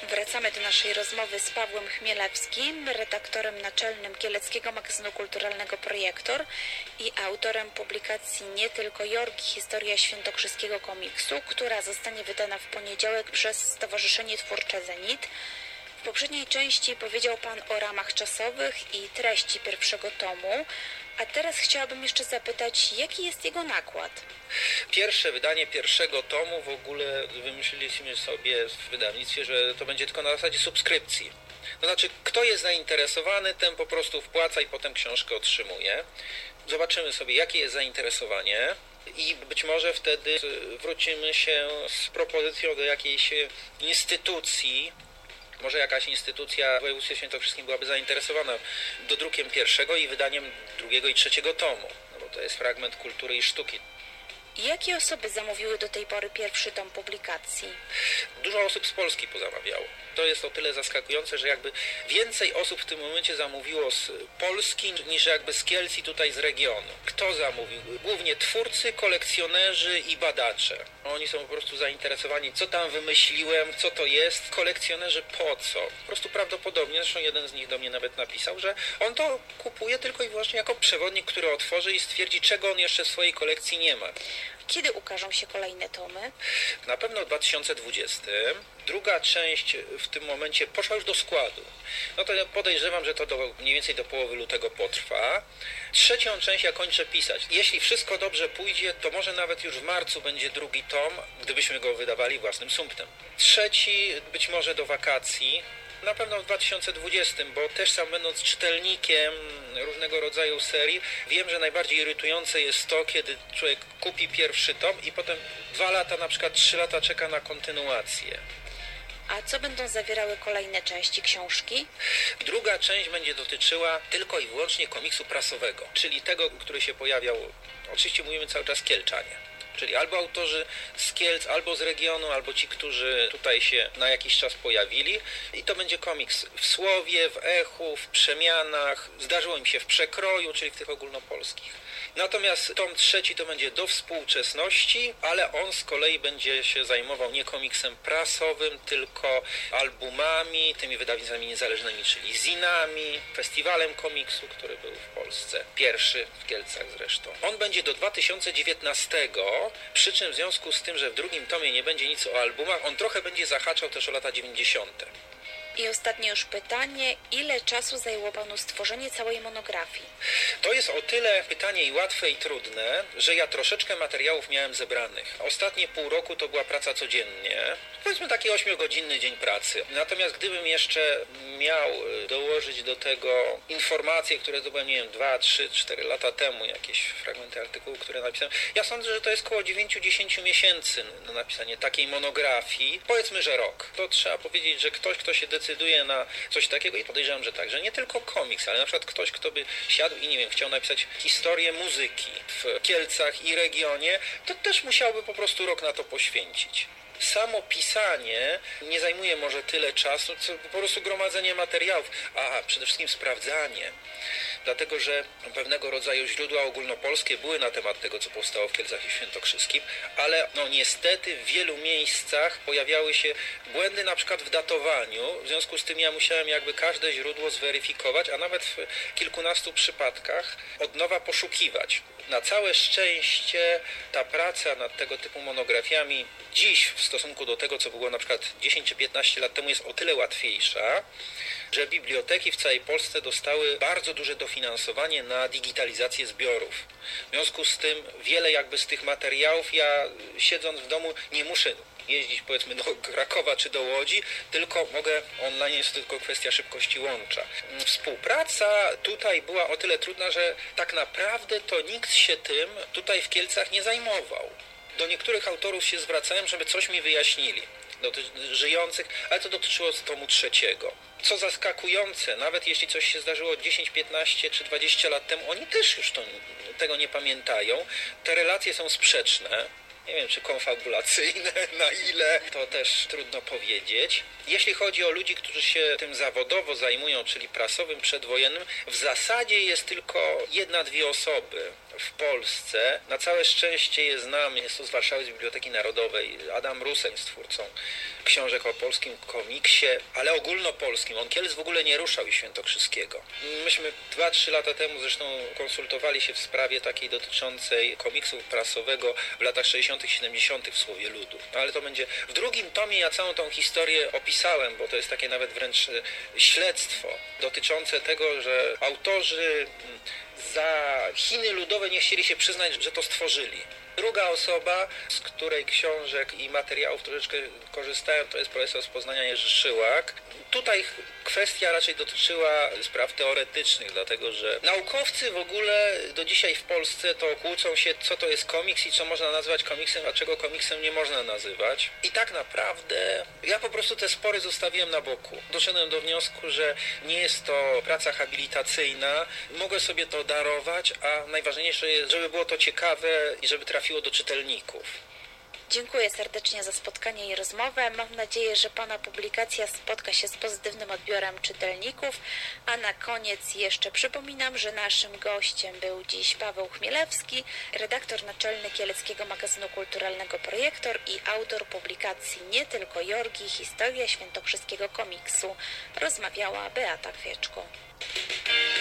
Wracamy do naszej rozmowy z Pawłem Chmielewskim, redaktorem naczelnym kieleckiego magazynu kulturalnego Projektor i autorem publikacji Nie tylko Jorgi, historia świętokrzyskiego komiksu, która zostanie wydana w poniedziałek przez Stowarzyszenie Twórcze Zenit. W poprzedniej części powiedział Pan o ramach czasowych i treści pierwszego tomu, a teraz chciałabym jeszcze zapytać, jaki jest jego nakład? Pierwsze wydanie pierwszego tomu w ogóle wymyśliliśmy sobie w wydawnictwie, że to będzie tylko na zasadzie subskrypcji. To znaczy, kto jest zainteresowany, ten po prostu wpłaca i potem książkę otrzymuje. Zobaczymy sobie, jakie jest zainteresowanie i być może wtedy wrócimy się z propozycją do jakiejś instytucji. Może jakaś instytucja w województwie świętokrzyskim byłaby zainteresowana dodrukiem pierwszego i wydaniem drugiego i trzeciego tomu, no bo to jest fragment kultury i sztuki. Jakie osoby zamówiły do tej pory pierwszy tom publikacji? Dużo osób z Polski pozamawiało. To jest o tyle zaskakujące, że jakby więcej osób w tym momencie zamówiło z Polski niż jakby z Kielc i tutaj z regionu. Kto zamówił? Głównie twórcy, kolekcjonerzy i badacze. Oni są po prostu zainteresowani, co tam wymyśliłem, co to jest. Kolekcjonerzy po co? Po prostu prawdopodobnie, zresztą jeden z nich do mnie nawet napisał, że on to kupuje tylko i wyłącznie jako przewodnik, który otworzy i stwierdzi, czego on jeszcze w swojej kolekcji nie ma. Kiedy ukażą się kolejne tomy? Na pewno w 2020. Druga część w tym momencie poszła już do składu. No to ja podejrzewam, że to mniej więcej do połowy lutego potrwa. Trzecią część ja kończę pisać. Jeśli wszystko dobrze pójdzie, to może nawet już w marcu będzie drugi tom, gdybyśmy go wydawali własnym sumptem. Trzeci być może do wakacji. Na pewno w 2020, bo też sam będąc czytelnikiem różnego rodzaju serii, wiem, że najbardziej irytujące jest to, kiedy człowiek kupi pierwszy tom i potem 2 lata, na przykład 3 lata czeka na kontynuację. A co będą zawierały kolejne części książki? Druga część będzie dotyczyła tylko i wyłącznie komiksu prasowego, czyli tego, który się pojawiał, oczywiście mówimy cały czas Kielczanie. Czyli albo autorzy z Kielc, albo z regionu, albo ci, którzy tutaj się na jakiś czas pojawili. I to będzie komiks w Słowie, w Echu, w Przemianach. Zdarzyło im się w Przekroju, czyli w tych ogólnopolskich. Natomiast tom trzeci to będzie do współczesności, ale on z kolei będzie się zajmował nie komiksem prasowym, tylko albumami, tymi wydawnictwami niezależnymi, czyli zinami, festiwalem komiksu, który był w Polsce. Pierwszy w Kielcach zresztą. On będzie do 2019, przy czym w związku z tym, że w drugim tomie nie będzie nic o albumach, on trochę będzie zahaczał też o lata 90. I ostatnie już pytanie, ile czasu zajęło Panu stworzenie całej monografii? To jest o tyle pytanie i łatwe i trudne, że ja troszeczkę materiałów miałem zebranych. Ostatnie pół roku to była praca codziennie, powiedzmy taki 8-godzinny dzień pracy. Natomiast gdybym jeszcze miał dołożyć do tego informacje, które zdobyłem, nie wiem, 2, 3, 4 lata temu, jakieś fragmenty artykułów, które napisałem, ja sądzę, że to jest około 9-10 miesięcy na napisanie takiej monografii. Powiedzmy, że rok. To trzeba powiedzieć, że ktoś, kto się decyduje na coś takiego i podejrzewam, że tak, że nie tylko komiks, ale na przykład ktoś, kto by siadł i nie wiem, chciał napisać historię muzyki w Kielcach i regionie, to też musiałby po prostu rok na to poświęcić. Samo pisanie nie zajmuje może tyle czasu, co po prostu gromadzenie materiałów, a przede wszystkim sprawdzanie. Dlatego, że pewnego rodzaju źródła ogólnopolskie były na temat tego, co powstało w Kielcach i Świętokrzyskim, ale no niestety w wielu miejscach pojawiały się błędy na przykład w datowaniu, w związku z tym ja musiałem jakby każde źródło zweryfikować, a nawet w kilkunastu przypadkach od nowa poszukiwać. Na całe szczęście ta praca nad tego typu monografiami dziś w stosunku do tego, co było na przykład 10 czy 15 lat temu, jest o tyle łatwiejsza, że biblioteki w całej Polsce dostały bardzo duże dofinansowanie na digitalizację zbiorów. W związku z tym wiele jakby z tych materiałów ja siedząc w domu nie muszę jeździć powiedzmy do Krakowa czy do Łodzi, tylko mogę online, jest to tylko kwestia szybkości łącza. Współpraca tutaj była o tyle trudna, że tak naprawdę to nikt się tym tutaj w Kielcach nie zajmował. Do niektórych autorów się zwracałem, żeby coś mi wyjaśnili, do żyjących, ale to dotyczyło tomu trzeciego. Co zaskakujące, nawet jeśli coś się zdarzyło 10, 15 czy 20 lat temu, oni też już tego nie pamiętają. Te relacje są sprzeczne. Nie wiem, czy konfabulacyjne, na ile, to też trudno powiedzieć. Jeśli chodzi o ludzi, którzy się tym zawodowo zajmują, czyli prasowym, przedwojennym, w zasadzie jest tylko 1-2 osoby w Polsce. Na całe szczęście je znam, jest to z Warszawy, z Biblioteki Narodowej. Adam Ruseń jest twórcą książek o polskim komiksie, ale ogólnopolskim. On Kielc w ogóle nie ruszał i świętokrzyskiego. Myśmy 2-3 lata temu zresztą konsultowali się w sprawie takiej dotyczącej komiksu prasowego w latach 60., 70. w Słowie Ludu. No, ale to będzie w drugim tomie. Ja całą tą historię opisałem, bo to jest takie nawet wręcz śledztwo dotyczące tego, że autorzy za Chiny Ludowe nie chcieli się przyznać, że to stworzyli. Druga osoba, z której książek i materiałów troszeczkę korzystałem, to jest profesor z Poznania Jerzy Szyłak. Tutaj kwestia raczej dotyczyła spraw teoretycznych, dlatego że naukowcy w ogóle do dzisiaj w Polsce to kłócą się, co to jest komiks i co można nazwać komiksem, a czego komiksem nie można nazywać. I tak naprawdę ja po prostu te spory zostawiłem na boku. Doszedłem do wniosku, że nie jest to praca habilitacyjna, mogę sobie to darować, a najważniejsze jest, żeby było to ciekawe i żeby trafiło do czytelników. Dziękuję serdecznie za spotkanie i rozmowę. Mam nadzieję, że Pana publikacja spotka się z pozytywnym odbiorem czytelników. A na koniec jeszcze przypominam, że naszym gościem był dziś Paweł Chmielewski, redaktor naczelny Kieleckiego Magazynu Kulturalnego Projektor i autor publikacji Nie tylko Jorgi, historia świętokrzyskiego komiksu. Rozmawiała Beata Kwieczko.